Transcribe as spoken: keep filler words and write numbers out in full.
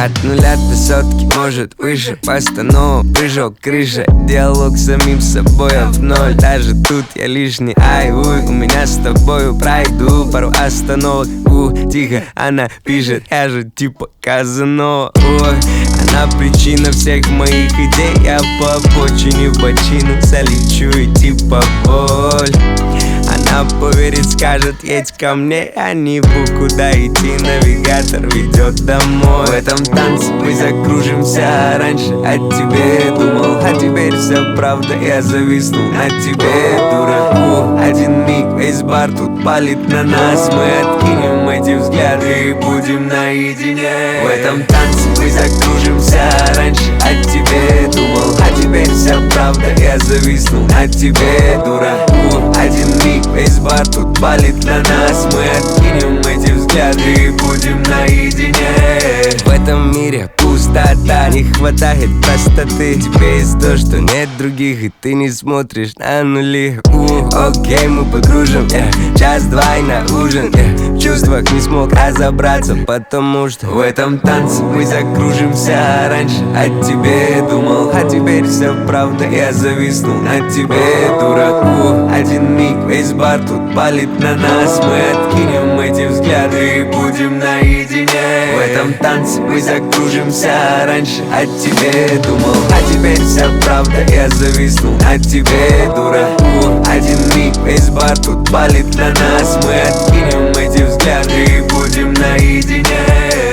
От нуля до сотки, может выше, постанова, прыжок, крыша. Диалог с самим собой, а в ноль даже тут я лишний. Ай, уй, у меня с тобою пройду пару остановок. У, тихо, она пишет, я же типа Казанова. Ой, она причина всех моих идей. Я по обочине в бочину залечу и типа боль. Она поверит, скажет, едь ко мне. Я не буду куда идти, навигатор ведет домой. В этом танце мы закружимся. Раньше о тебе думал, а теперь вся правда. Я зависнул на тебе, дураку. Один миг, весь бар тут палит на нас. Мы откинем эти взгляды и будем наедине. В этом танце мы закружимся. Раньше о тебе думал, а теперь вся правда. Я зависнул на тебе, дураку. Один миг, весь бар тут палит на нас. Мы откинем эти взгляды и будем наедине. В этом мире пустота, не хватает простоты. Тебе есть то, что нет других, и ты не смотришь на нули. У, окей, мы погружим, yeah. Час-два и на ужин, yeah. В чувствах не смог разобраться, потому что в этом танце мы закружимся. Раньше о тебе думал, а теперь вся правда. Я зависнул на тебе, дураку. Один миг, весь бар тут палит на нас. Мы откинем эти взгляды и будем наедине. В этом танце мы закружимся. Раньше о тебе думал, а теперь вся правда. Я зависнул на тебе, дураку. Один миг, весь бар тут палит на нас. Мы откинем эти взгляды и будем наедине.